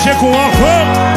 mexer com álcool.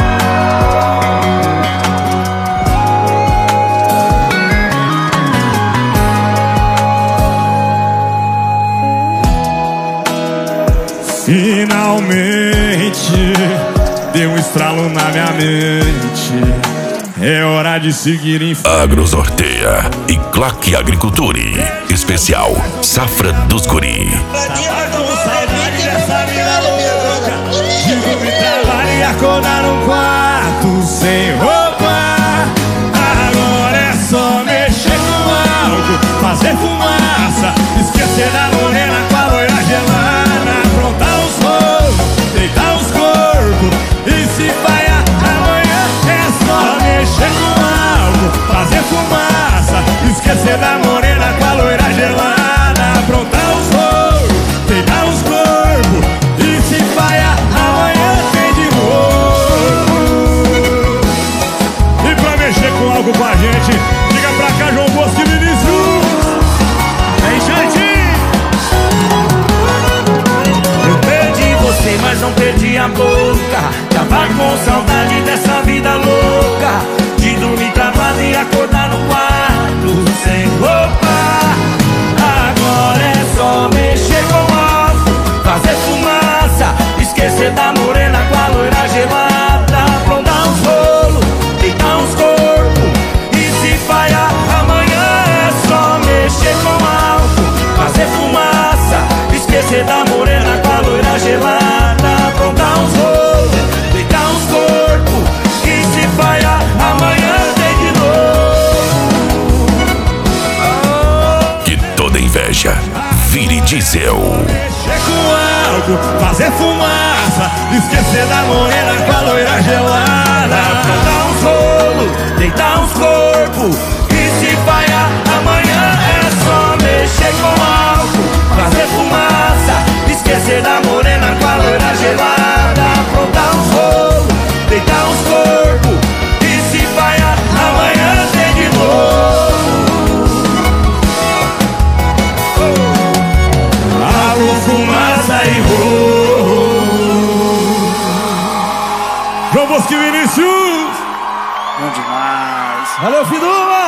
Finalmente deu um estralo na minha mente. É hora de seguir em frente. Agro sorteia e Claque Agricultura. Especial Safra dos Guri. Com saudade dessa vida louca. Digo me trabalho e acordar num quarto sem roupa. Agora é só mexer com álcool, fazer fumaça, esquecer da morena com a loira gelada, aprontar os rolos, deitar os corpos e se falhar amanhã é só mexer com álcool, fazer fumaça, esquecer da morena com a loira gelada, aprontar os rolos, deitar os corpos e se falhar amanhã tem de novo. E pra mexer com álcool com a gente, liga pra cá, João Bosco e Vinícius. Vem, Jantinho. Eu perdi você, mas não perdi a boca. Tava com saudade dessa vida louca, de dormir travado e acordar no quarto sem roupa. Agora é só mexer com álcool, fazer fumaça, esquecer da morena com a loira gelada, aprontar uns rolos, deitar uns corpos e se falhar amanhã é só mexer com álcool, fazer fumaça, esquecer da morena com a loira gelada, aprontar uns rolos, deitar uns corpos e se falhar amanhã tem de novo. Que toda inveja vire diesel. Mexer com álcool, fazer fumaça, esquecer da morena com a loira gelada, Aprontar uns rolos, deitar uns corpos e se falhar amanhã é só mexer com álcool, fazer fumaça, esquecer da morena com a loira gelada, aprontar uns rolos, deitar uns corpos e se falhar amanhã tem de novo. álcool, fumaça e rolo. João Bosco e Vinícius. Bom demais. Valeu, Fiduba!